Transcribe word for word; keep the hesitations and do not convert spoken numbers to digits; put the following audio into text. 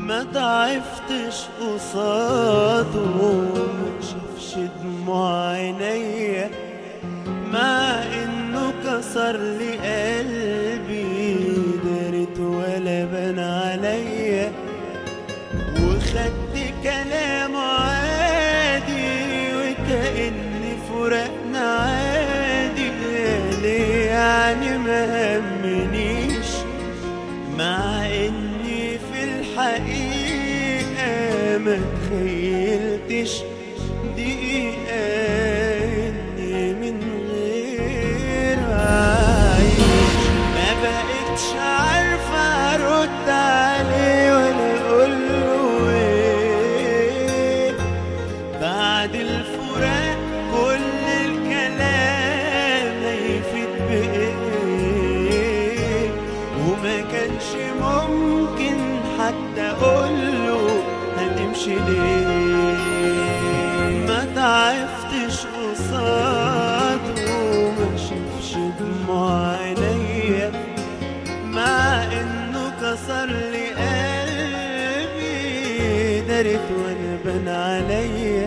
ما ضعفتش قصاده، ما شافش دموع عينيا، مع انه كسر لي قلبي دارت ولا بان عليا، وخدت كلامه عادي وكأن فراقنا عادي. ليه يعني ما همنيش، مع اني في الحقيقة ما تخيلتش دقيقة اني من غير عايش. ما بقتش عارفة ارد عليه ولا اقوله ايه، بعد الفراق كل الكلام هيفيد بايه، وما كانش ممكن حتى اقوله هتمشي ليه. ما ضعفتش قصاده، ما شافش دموع عينيا، مع انه كسر لي قلبي دارت وانا بان عليا.